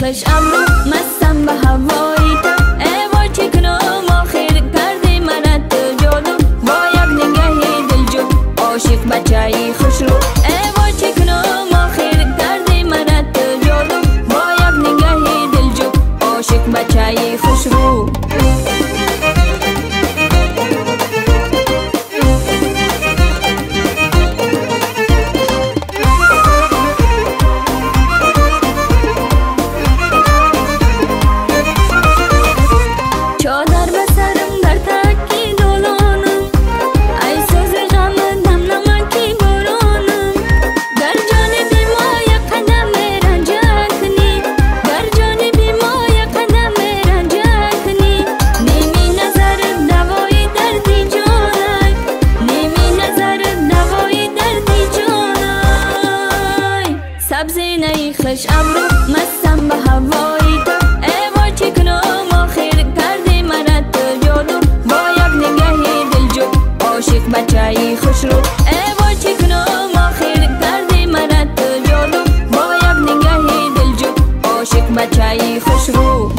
خوش ابرو مستم به هوایی تو ای وای چه کنم آخر کردی من تو جادو با یک نگاهی دلجو عاشق بچه‌ای خوش رو ای وای چه کنم آخر کردی من تو جادو با یک نگاهی دلجو عاشق بچه‌ای خوش رو سبزی نی خوش ابرو مستم به هوایی تو ای وای چه کنم آخر کردی من تو جادو با یک نگاهی دلجو عاشق بچه‌ای خوش رو ای وای چه کنم آخر کردی من تو جادو با یک نگاهی دلجو عاشق بچه‌ای خوش رو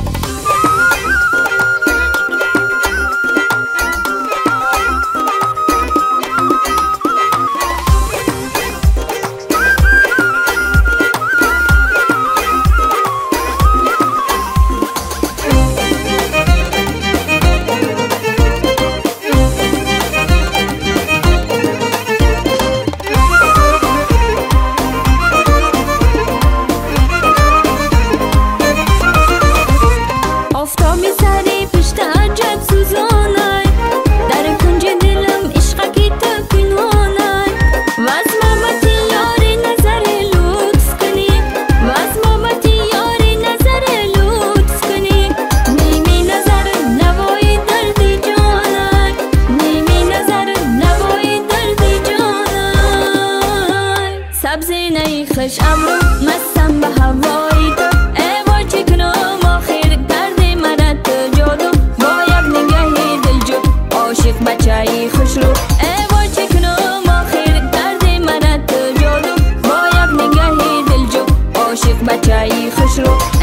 سبزی نی خوش ابرو مستم به هوایی تو ای وای چه کنم آخر کردی من تو جادو با یک نگاهی دلجو عاشق بچه‌ای خوش رو ای وای چه کنم آخر کردی من تو جادو با یک نگاهی دلجو عاشق بچه‌ای خوش رو